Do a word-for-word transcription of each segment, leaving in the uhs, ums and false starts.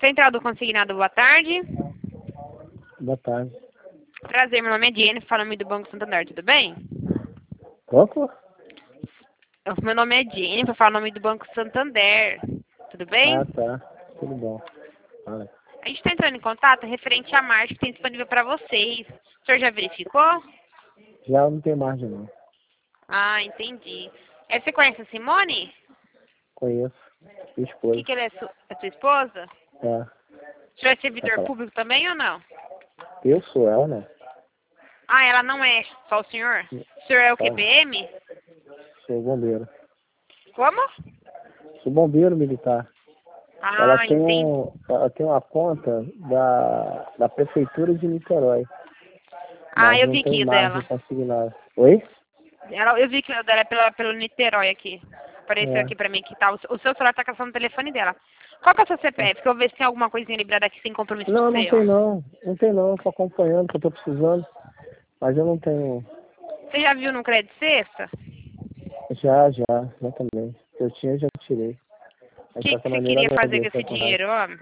Central do Consignado, boa tarde. Boa tarde. Prazer, meu nome é Jennifer, falo nome do Banco Santander, tudo bem? Opa? Meu nome é Jennifer, falo nome do Banco Santander, tudo bem? Ah, tá. Tudo bom. Fala. A gente está entrando em contato referente à margem que tem disponível para vocês. O senhor já verificou? Já não tem margem, não. Ah, entendi. É, você conhece a Simone? Conheço. Minha O esposa. que, que ela é, su é sua esposa? É. O senhor é Vai servidor falar. público também ou não? Eu sou ela, né? Ah, ela não é, só o senhor? O senhor é o que, Só. P M? Sou bombeiro. Como? Sou bombeiro militar. Ela Ah, tem, entendi. um, ela tem uma conta da, da Prefeitura de Niterói. Ah, Mas eu não vi tem aqui o margem dela. consignada. Oi? Ela, eu vi que o dela é pela, pelo Niterói aqui. Apareceu É. aqui pra mim que tá. O, o seu celular tá caçando o telefone dela. Qual que é o seu C P F? Que eu vejo se tem alguma coisinha liberada aqui sem compromisso Não, com não você, tem ó. não. Não tem não. Tô acompanhando que eu tô precisando. Mas eu não tenho. Você já viu no Crédito Sexta? Já, já. Exatamente. Eu tinha, já tirei. O Mas de que, que qualquer você maneira, queria fazer com agradeço a esse oportunidade. dinheiro, ó?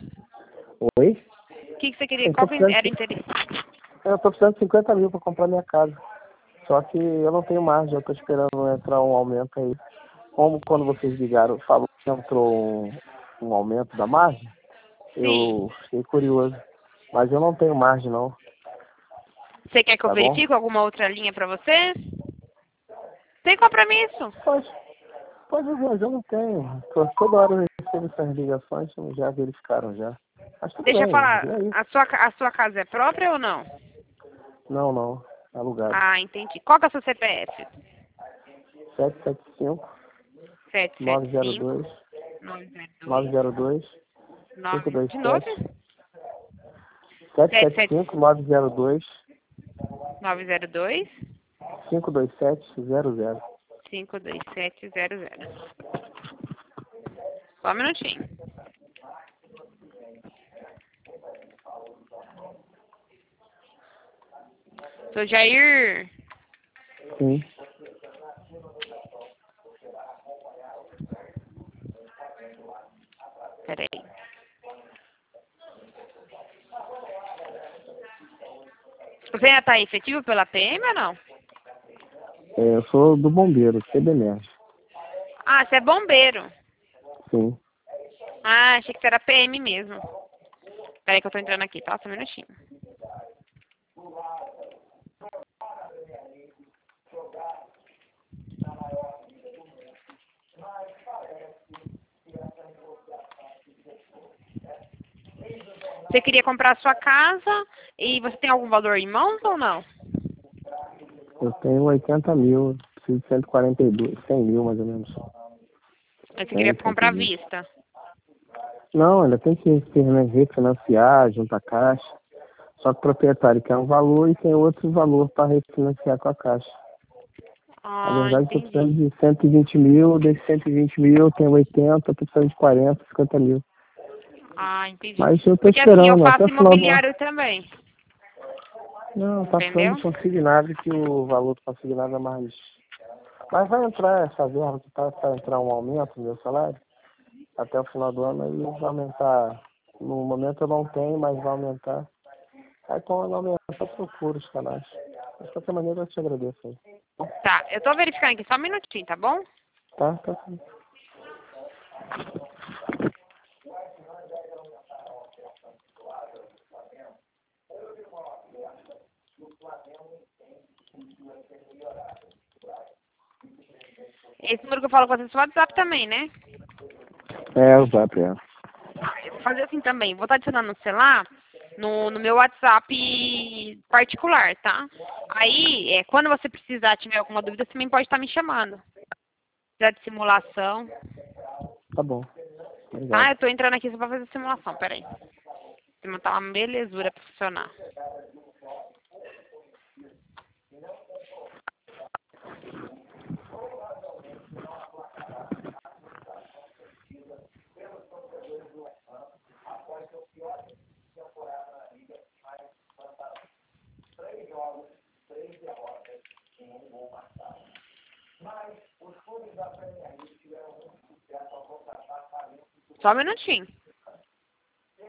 Oi? O que, que você queria? Eu tô Qual que precisando era o de, interesse? eu tô precisando de cinquenta mil para comprar minha casa. Só que eu não tenho margem, eu tô esperando entrar um aumento aí. Como quando vocês ligaram, falou que entrou um, um aumento da margem, Sim. eu fiquei curioso. Mas eu não tenho margem não, Você quer que eu tá bom? verifique alguma outra linha pra você? Sem compromisso. Pode, pode ver, mas eu não tenho. Tô- Toda hora eu recebo essas ligações, já verificaram já. Mas tudo Deixa eu bem, falar. e aí? A sua, ca- a sua casa é própria ou não? Não, não, alugado. Ah, entendi. Qual que é o seu C P F? sete sete cinco, sete sete nove zero cinco, dois, nove zero nove dois, zero dois, cinco nove dois de novo? sete, sete sete sete sete cinco, nove zero dois, nove zero dois, cinco dois sete zero zero. cinco dois sete zero zero. Só um minutinho. Sou Jair. Sim. Peraí. Você ainda tá efetivo pela P M ou não? É, eu sou do bombeiro, C B M R. Ah, você é bombeiro. Sim. Ah, achei que você era P M mesmo. Peraí que eu tô entrando aqui, tá? Só um minutinho. Você queria comprar a sua casa e você tem algum valor em mãos ou não? Eu tenho oitenta mil, preciso de cento e quarenta e dois, cem mil mais ou menos. Mas você queria cem, comprar à cento e vinte. vista. Não, ainda tem que ter- refinanciar junto à caixa. Só que o proprietário quer um valor e tem outro valor para refinanciar com a caixa. Na Ah, verdade, estou entendi. precisando de cento e vinte mil, desses cento e vinte mil eu tenho oitenta, estou precisando de quarenta, cinquenta mil. Ah, entendi. Mas eu estou Porque assim, eu esperando até faço o final do ano. imobiliário também. Não, tá Entendeu? ficando consignado que o valor do consignado é mais. Mas vai entrar essa verba que tá para entrar um aumento no meu salário até o final do ano, aí vai aumentar. No momento eu não tenho, mas vai aumentar. Aí quando aumentar, eu procuro os canais. Mas de qualquer maneira eu te agradeço aí. Tá, eu tô verificando aqui, só um minutinho, tá bom? Tá? Tá sim. Esse número que eu falo com vocês é o WhatsApp também, né? É, o Zap, é. Eu vou fazer assim também. Vou estar adicionando no celular, no, no meu WhatsApp particular, tá? Aí, é, quando você precisar, tiver alguma dúvida, você também pode estar me chamando. Já de simulação. Tá bom. Tá? Obrigado. Eu tô entrando aqui só pra fazer simulação, peraí. Vai tá uma belezura pra funcionar. Só um minutinho.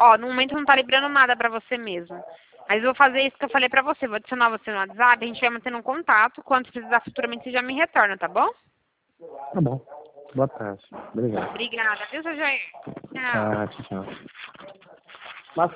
Ó, no momento não tá liberando nada pra você mesmo. Mas eu vou fazer isso que eu falei pra você. Vou adicionar você no WhatsApp, a gente vai mantendo um contato. Quando precisar futuramente, você já me retorna, tá bom? Tá bom. Boa tarde. Obrigado. Obrigada, viu, seu Jair? Tchau. Ah, tchau.